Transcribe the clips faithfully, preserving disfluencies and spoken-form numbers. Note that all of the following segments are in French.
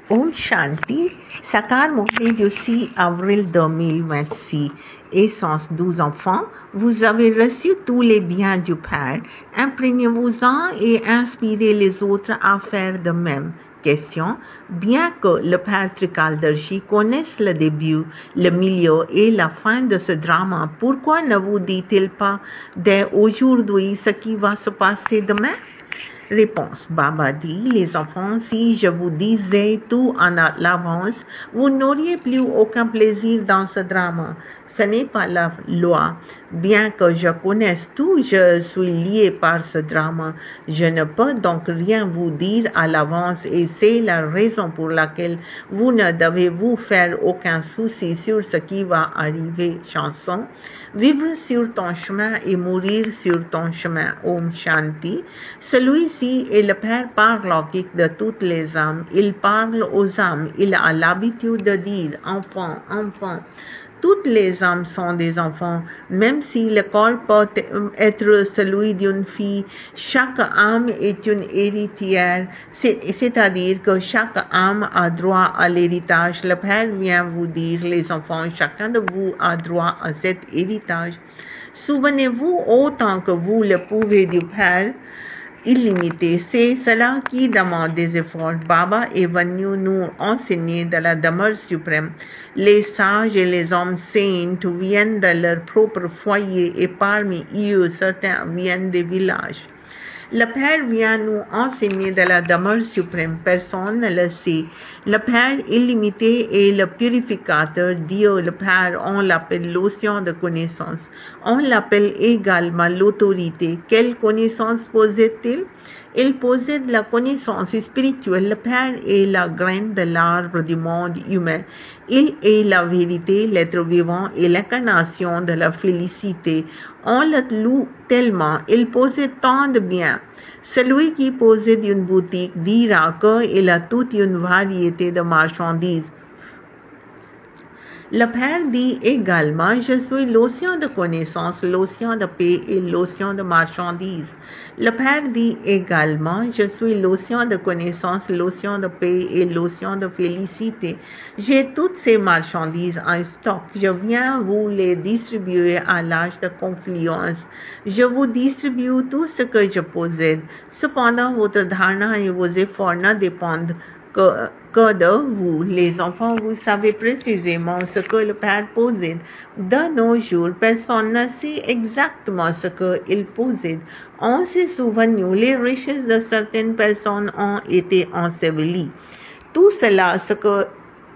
Om Shanti, Sakar Montée du six avril deux mille vingt-six, Essence douze enfants, vous avez reçu tous les biens du Père, imprégnez-vous-en et inspirez les autres à faire de même. Question, bien que le Père Trikaldarshi connaisse le début, le milieu et la fin de ce drame, pourquoi ne vous dit-il pas dès aujourd'hui ce qui va se passer demain? Réponse, Baba dit, les enfants, si je vous disais tout en l'avance, vous n'auriez plus aucun plaisir dans ce drame. Ce n'est pas la loi. Bien que je connaisse tout, je suis lié par ce drame. Je ne peux donc rien vous dire à l'avance et c'est la raison pour laquelle vous ne devez vous faire aucun souci sur ce qui va arriver. Chanson. Vivre sur ton chemin et mourir sur ton chemin. Om Shanti. Celui-ci est le Père parlogique de toutes les âmes. Il parle aux âmes. Il a l'habitude de dire enfant, enfant. Toutes les âmes sont des enfants, même si le corps peut être celui d'une fille. Chaque âme est une héritière, c'est-à-dire que chaque âme a droit à l'héritage. Le Père vient vous dire, les enfants, chacun de vous a droit à cet héritage. Souvenez-vous autant que vous le pouvez du Père illimité. C'est cela qui demande des efforts. Baba est venu nous enseigner de la demeure suprême. Les sages et les hommes saints viennent de leur propre foyer et parmi eux, certains viennent des villages. Le Père vient nous enseigner de la demeure suprême. Personne ne le sait. Le Père illimité est le purificateur. Dieu, le Père, on l'appelle l'océan de connaissance. On l'appelle également l'autorité. Quelle connaissance possède-t-il? Il possède la connaissance spirituelle. Le Père est la graine de l'arbre du monde humain. Il est la vérité, l'être vivant et l'incarnation de la félicité. On le loue tellement. Il possède tant de biens. Celui qui possède une boutique dira qu'il a toute une variété de marchandises. Le Père dit également, je suis l'océan de connaissance, l'océan de paix et l'océan de marchandises. Le Père dit également, je suis l'océan de connaissance, l'océan de paix et l'océan de félicité. J'ai toutes ces marchandises en stock. Je viens vous les distribuer à l'âge de confluence. Je vous distribue tout ce que je possède. Cependant, votre dharana et vos efforts ne dépendent que, que de vous, les enfants, vous savez précisément ce que le Père possède. De nos jours, personne ne sait exactement ce qu'il possède. On s'est souvenu, les richesses de certaines personnes ont été ensevelies. Tout cela, ce que,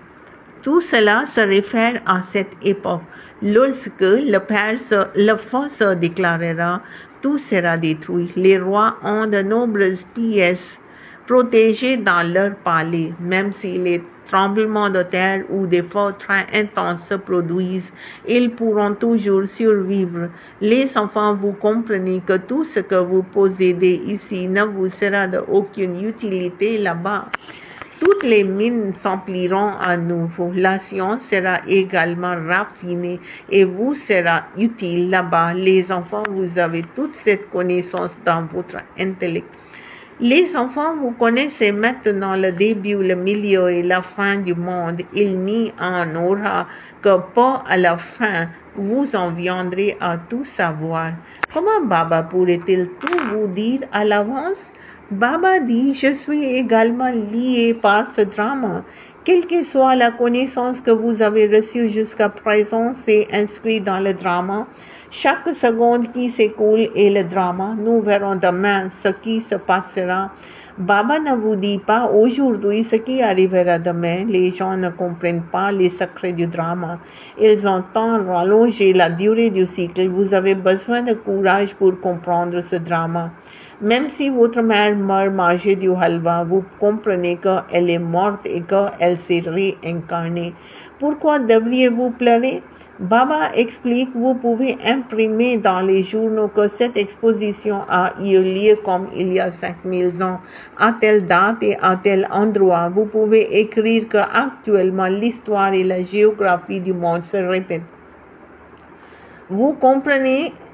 tout cela se réfère à cette époque. Lorsque le Père, se, le feu se déclarera, tout sera détruit. Les rois ont de nombreuses pièces protégés dans leur palais, même si les tremblements de terre ou des feux très intenses se produisent, ils pourront toujours survivre. Les enfants, vous comprenez que tout ce que vous possédez ici ne vous sera d'aucune utilité là-bas. Toutes les mines s'empliront à nouveau. La science sera également raffinée et vous sera utile là-bas. Les enfants, vous avez toute cette connaissance dans votre intellect. Les enfants, vous connaissez maintenant le début, le milieu et la fin du monde. Il n'y en aura que pas à la fin. Vous en viendrez à tout savoir. Comment Baba pourrait-il tout vous dire à l'avance? Baba dit, je suis également lié par ce drame. Quelle que soit la connaissance que vous avez reçue jusqu'à présent, c'est inscrit dans le drame. Chaque seconde qui s'écoule est le drame. Nous verrons demain ce qui se passera. Baba ne vous dit pas aujourd'hui ce qui arrivera demain. Les gens ne comprennent pas les secrets du drame. Ils ont tant rallongé la durée du cycle. Vous avez besoin de courage pour comprendre ce drame. Même si votre mère meurt manger du halva, vous comprenez qu'elle est morte et qu'elle s'est réincarnée. Pourquoi devriez-vous pleurer? Baba explique, vous pouvez imprimer dans les journaux que cette exposition a eu lieu comme il y a cinq mille ans, à telle date et à tel endroit. Vous pouvez écrire qu'actuellement l'histoire et la géographie du monde se répètent. Vous comprenez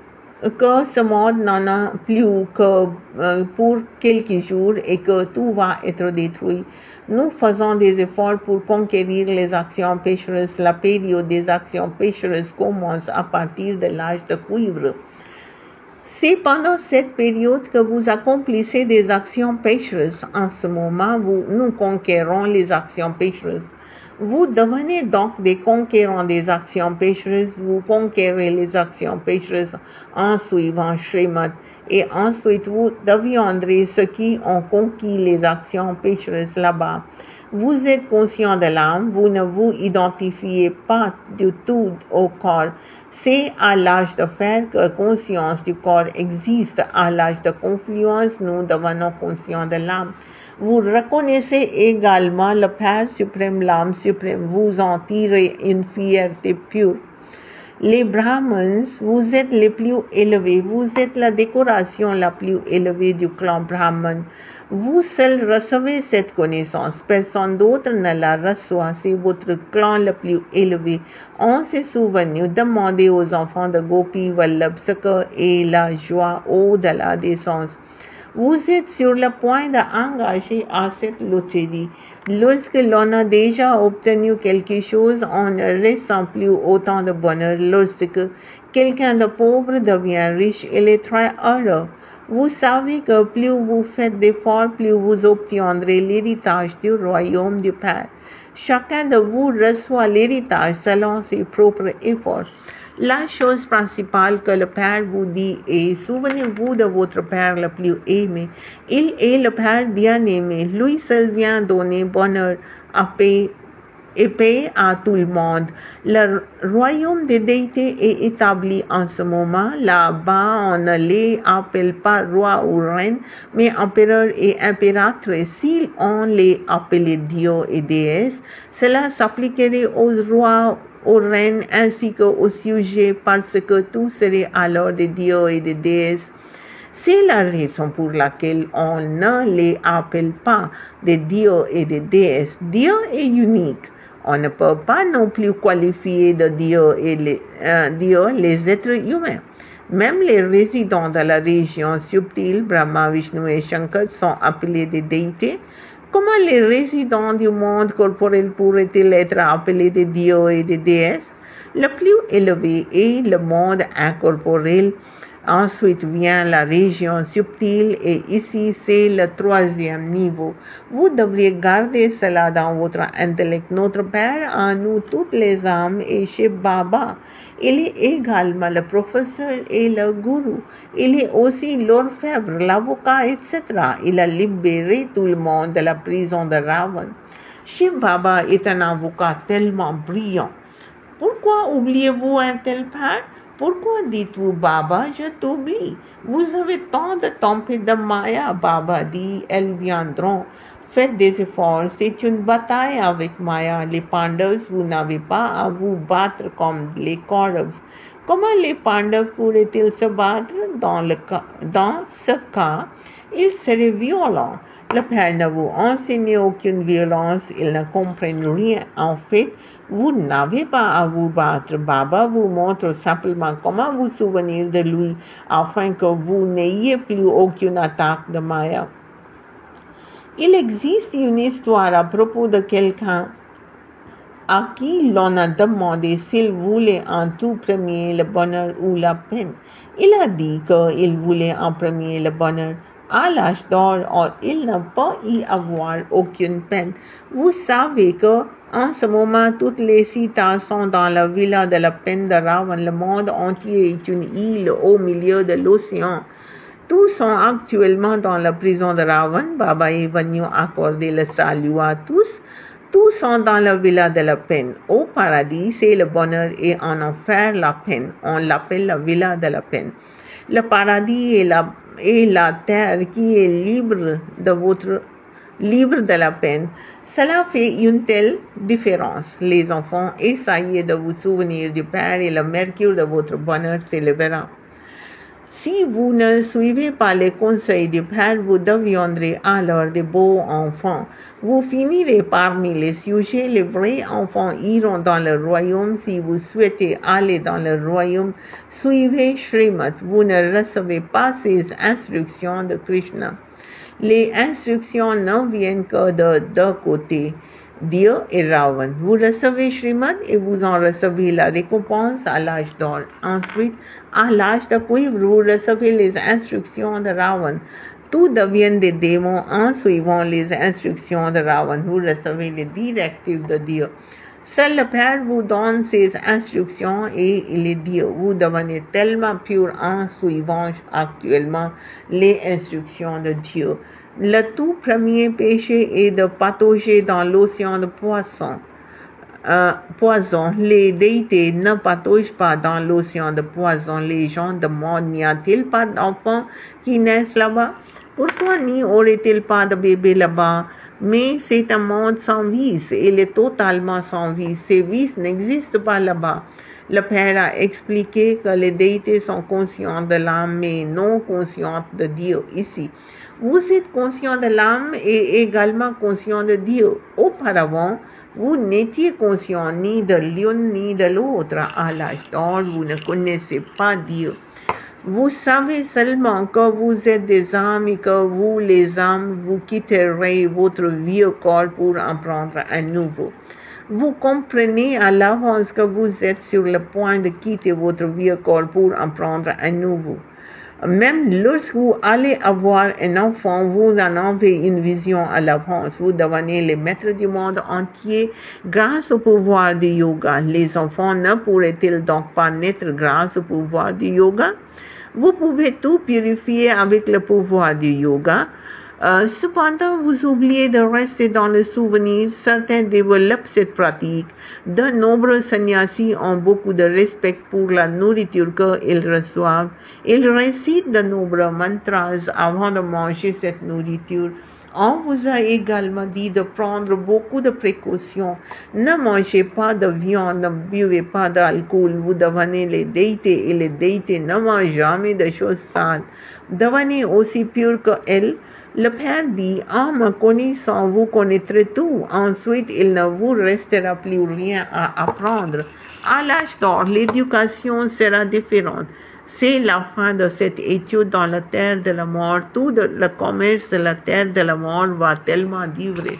que ce monde n'en a plus que euh, pour quelques jours et que tout va être détruit. Nous faisons des efforts pour conquérir les actions pécheresses. La période des actions pécheresses commence à partir de l'âge de cuivre. C'est pendant cette période que vous accomplissez des actions pécheresses. En ce moment, vous, nous conquérons les actions pécheresses. Vous devenez donc des conquérants des actions pécheresses. Vous conquérez les actions pécheresses en suivant Srimad. Et ensuite, vous deviendrez ceux qui ont conquis les actions pécheresses là-bas. Vous êtes conscient de l'âme. Vous ne vous identifiez pas du tout au corps. C'est à l'âge de fer que la conscience du corps existe. À l'âge de confluence, nous devenons conscients de l'âme. Vous reconnaissez également le Père suprême, l'âme suprême. Vous en tirez une fierté pure. Les Brahmins, vous êtes les plus élevés. Vous êtes la décoration la plus élevée du clan Brahman. Vous seuls recevez cette connaissance. Personne d'autre ne la reçoit. C'est votre clan le plus élevé. On s'est souvenu, demandez aux enfants de Gopi Vallabh ce que est la joie au-delà des sens. Vous êtes sur le point d'engager à cette loterie. Lorsque l'on a déjà obtenu quelque chose, on ne ressent plus autant de bonheur. Lorsque quelqu'un de pauvre devient riche, il est très heureux. Vous savez que plus vous faites d'efforts, plus vous obtiendrez l'héritage du royaume du Père. Chacun de vous reçoit l'héritage selon ses propres efforts. La chose principale que le Père vous dit est, souvenez-vous de votre Père le plus aimé. Il est le Père bien-aimé. Lui seul vient donner bonheur à paix et paix à tout le monde. Le royaume des déités est établi en ce moment. Là-bas, on ne les appelle pas roi ou reine, mais empereur et impératrice. Si on les appelait dieux et déesses, cela s'appliquerait aux rois, aux reines ainsi qu'aux sujets, parce que tout serait alors des dieux et des déesses. C'est la raison pour laquelle on ne les appelle pas des dieux et des déesses. Dieu est unique. On ne peut pas non plus qualifier de Dieu et les, euh, Dieu les êtres humains. Même les résidents de la région subtile, Brahma, Vishnu et Shankar, sont appelés des déités. Comment les résidents du monde corporel pourraient-ils être appelés des dieux et des déesses? Le plus élevé est le monde incorporel. Ensuite vient la région subtile et ici c'est le troisième niveau. Vous devriez garder cela dans votre intellect. Notre Père en nous toutes les âmes est chez Baba. Il est également le professeur et le gourou. Il est aussi l'orfèvre, l'avocat, et cetera. Il a libéré tout le monde de la prison de Ravan. Shiv Baba est un avocat tellement brillant. Pourquoi oubliez-vous un tel Père? Pourquoi dites-vous, Baba, je t'oublie? Vous avez tant de tempêtes de Maya, Baba dit, elles viendront. Faites des efforts, c'est une bataille avec Maya. Les Pandavas, vous n'avez pas à vous battre comme les Kauravas. Comment les Pandavas pourraient-ils se battre? Dans, le cas, dans ce cas, ils seraient violents. Le Père ne vous enseigne aucune violence, ils ne comprennent rien. En fait, vous n'avez pas à vous battre. Baba vous montre simplement comment vous souvenir de lui afin que vous n'ayez plus aucune attaque de Maya. Il existe une histoire à propos de quelqu'un à qui l'on a demandé s'il voulait en tout premier le bonheur ou la peine. Il a dit qu'il voulait en premier le bonheur. À l'âge d'or, il ne peut y avoir aucune peine. Vous savez que en ce moment, toutes les cités sont dans la villa de la peine de Ravan. Le monde entier est une île au milieu de l'océan. Tous sont actuellement dans la prison de Ravan. Baba est venu accorder le salut à tous. Tous sont dans la villa de la peine. Au paradis, c'est le bonheur et en enfer, la peine. On l'appelle la villa de la peine. Le paradis est la, est la terre qui est libre de votre, libre de la peine. Cela fait une telle différence. Les enfants, essayez de vous souvenir du Père et le mercure de votre bonheur s'élèvera. Si vous ne suivez pas les conseils du Père, vous deviendrez alors de beaux enfants. Vous finirez parmi les sujets, les vrais enfants iront dans le royaume. Si vous souhaitez aller dans le royaume, suivez Srimad. Vous ne recevez pas ces instructions de Krishna. Les instructions ne viennent que de deux côtés, Dieu et Ravan. Vous recevez Srimad et vous en recevez la récompense à l'âge d'or. Ensuite, à l'âge de cuivre, vous recevez les instructions de Ravan. Tout devient des démons en suivant les instructions de Ravan. Vous recevez les directives de Dieu. Seul le Père vous donne ces instructions et il est Dieu. Vous devenez tellement pur en suivant actuellement les instructions de Dieu. Le tout premier péché est de patauger dans l'océan de poissons. Euh, poison. Les déités ne pataugent pas dans l'océan de poison. Les gens demandent, n'y a-t-il pas d'enfants qui naissent là-bas? Pourquoi n'y aurait-il pas de bébés là-bas? Mais c'est un monde sans vice. Il est totalement sans vice. Ces vices n'existent pas là-bas. Le Père a expliqué que les déités sont conscientes de l'âme, mais non conscientes de Dieu ici. Vous êtes conscient de l'âme et également conscient de Dieu. Auparavant, vous n'étiez conscient ni de l'une ni de l'autre. À l'âge d'or, vous ne connaissez pas Dieu. Vous savez seulement que vous êtes des âmes et que vous, les âmes, vous quitterez votre vieux corps pour en prendre un nouveau. Vous comprenez à l'avance que vous êtes sur le point de quitter votre vieux corps pour en prendre un nouveau. Même lorsque vous allez avoir un enfant, vous en avez une vision à l'avance. Vous devenez les maîtres du monde entier grâce au pouvoir du yoga. Les enfants ne pourraient-ils donc pas naître grâce au pouvoir du yoga? Vous pouvez tout purifier avec le pouvoir du yoga. Euh, cependant, vous oubliez de rester dans le souvenir. Certains développent cette pratique. De nombreux sannyasis ont beaucoup de respect pour la nourriture qu'ils reçoivent. Ils récitent de nombreux mantras avant de manger cette nourriture. On vous a également dit de prendre beaucoup de précautions. Ne mangez pas de viande, ne buvez pas d'alcool. Vous devenez les déités et les déités ne mangent jamais de choses sales. Devenez aussi purs qu'elles. Le Père dit, en me connaissant, vous connaîtrez tout. Ensuite, il ne vous restera plus rien à apprendre. À l'âge d'or, l'éducation sera différente. C'est la fin de cette étude dans la terre de la mort. Tout le commerce de la terre de la mort va tellement durer.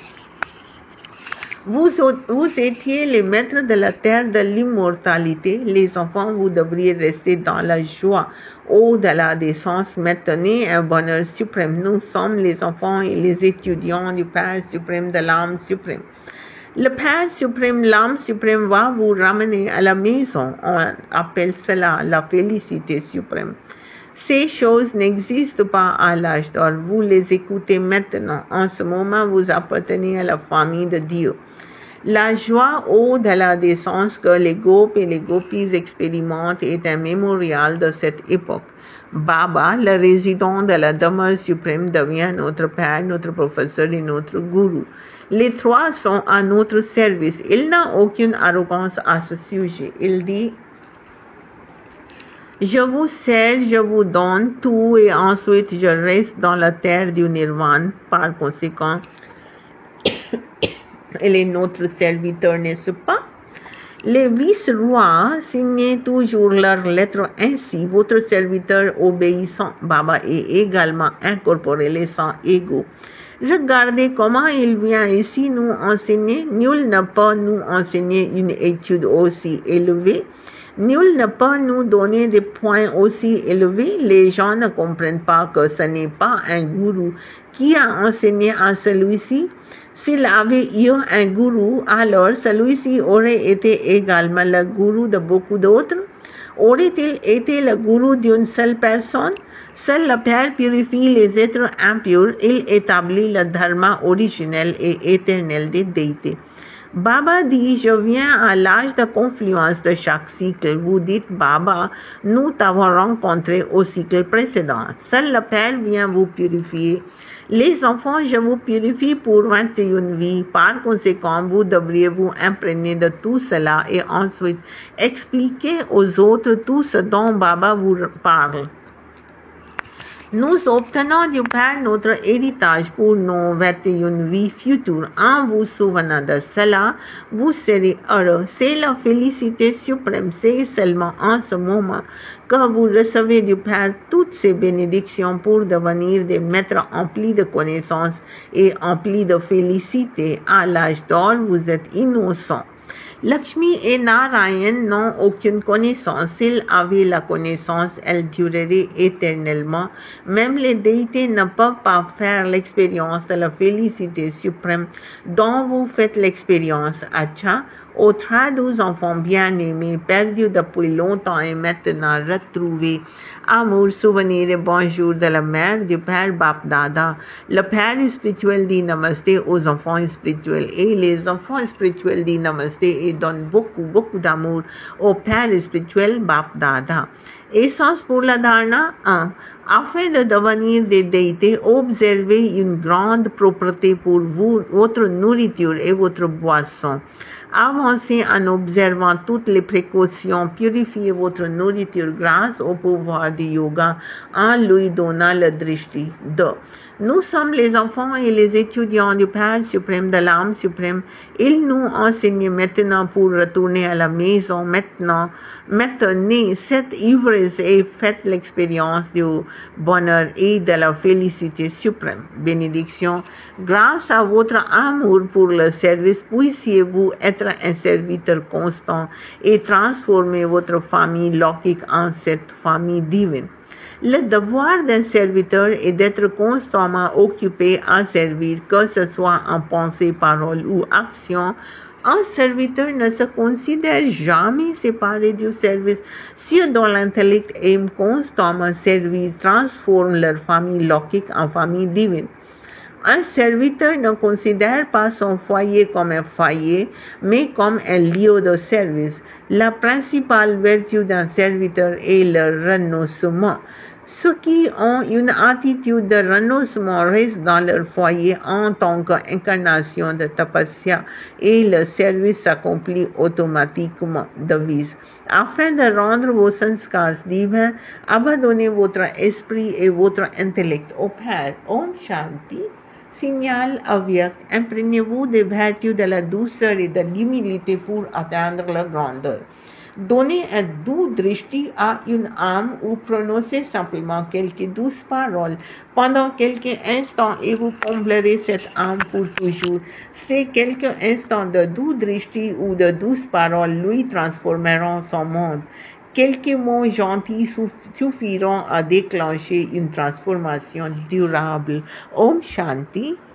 Vous, vous étiez les maîtres de la terre de l'immortalité. Les enfants, vous devriez rester dans la joie. Au-delà des sens, maintenez un bonheur suprême. Nous sommes les enfants et les étudiants du Père suprême, de l'âme suprême. Le Père suprême, l'âme suprême va vous ramener à la maison. On appelle cela la félicité suprême. Ces choses n'existent pas à l'âge d'or. Vous les écoutez maintenant. En ce moment, vous appartenez à la famille de Dieu. La joie au-delà des sens que les gopis et les gopis expérimentent est un mémorial de cette époque. Baba, le résident de la demeure suprême, devient notre Père, notre professeur et notre gourou. Les trois sont à notre service. Il n'a aucune arrogance à ce sujet. Il dit, je vous sers, je vous donne tout et ensuite je reste dans la terre du nirvana. Par conséquent, il est notre serviteur, n'est-ce pas? Les vice-rois signaient toujours leurs lettres ainsi. Votre serviteur obéissant, Baba, est également incorporé les sangs égaux. Regardez comment il vient ici nous enseigner. Nul ne peut nous enseigner une étude aussi élevée. Nul ne peut nous donner des points aussi élevés. Les gens ne comprennent pas que ce n'est pas un gourou qui a enseigné à celui-ci. S'il avait eu un gourou, alors celui-ci aurait été également le gourou de beaucoup d'autres. Aurait-il été le gourou d'une seule personne? Seul le Père purifie les êtres impurs. Il établit le dharma originel et éternel des déités. Baba dit, je viens à l'âge de confluence de chaque cycle. Vous dites, Baba, nous t'avons rencontré au cycle précédent. Seul le Père vient vous purifier. Les enfants, je vous purifie pour vingt et une vies. Par conséquent, vous devriez vous imprégner de tout cela et ensuite expliquer aux autres tout ce dont Baba vous parle. Nous obtenons du Père notre héritage pour nos vêtements une vie future. En vous souvenant de cela, vous serez heureux. C'est la félicité suprême. C'est seulement en ce moment que vous recevez du Père toutes ces bénédictions pour devenir des maîtres emplis de connaissances et emplis de félicité. À l'âge d'or, vous êtes innocents. Lakshmi et Narayan n'ont aucune connaissance. S'ils avaient la connaissance, elle durerait éternellement. Même les déités ne peuvent pas faire l'expérience de la félicité suprême dont vous faites l'expérience. Acha, aux trois douze enfants bien-aimés, perdus depuis longtemps et maintenant retrouvés, amour, souvenir et bonjour de la mère du Père Bap Dada. Le Père spirituel dit namasté aux enfants spirituels et les enfants spirituels dit namasté et donnent beaucoup, beaucoup d'amour au Père spirituel Bap Dada. Essence pour la dharna un. Afin de devenir des déités, observez une grande propreté pour vous, votre nourriture et votre boisson. Avancez en observant toutes les précautions, purifiez votre nourriture grâce au pouvoir du yoga en lui donnant le drishti. deux. Nous sommes les enfants et les étudiants du Père suprême, de l'âme suprême. Il nous enseigne maintenant pour retourner à la maison. Maintenant, maintenez cette ivresse et faites l'expérience du bonheur et de la félicité suprême. Bénédiction. Grâce à votre amour pour le service, puissiez-vous être un serviteur constant et transformer votre famille lokique en cette famille divine. Le devoir d'un serviteur est d'être constamment occupé à servir, que ce soit en pensée, parole ou action. Un serviteur ne se considère jamais séparé du service. Ceux dont l'intellect aime constamment servir transforment leur famille lokique en famille divine. Un serviteur ne considère pas son foyer comme un foyer, mais comme un lieu de service. La principale vertu d'un serviteur est le renoncement. Ceux qui ont une attitude de renoncement restent dans leur foyer en tant qu'incarnation de tapasya et le service s'accomplit automatiquement. Devise. Afin de rendre vos sanskars divins, abandonnez votre esprit et votre intellect au Père. Om Shanti. Signal avyakt, imprégnez-vous des vertus de la douceur et de l'humilité pour atteindre la grandeur. Donnez un doux drishti à une âme ou prononcez simplement quelques douces paroles pendant quelques instants et vous comblerez cette âme pour toujours. Ces quelques instants de doux drishti ou de douces paroles lui transformeront son monde. Quelques mots gentils suffiront à déclencher une transformation durable. Om Shanti.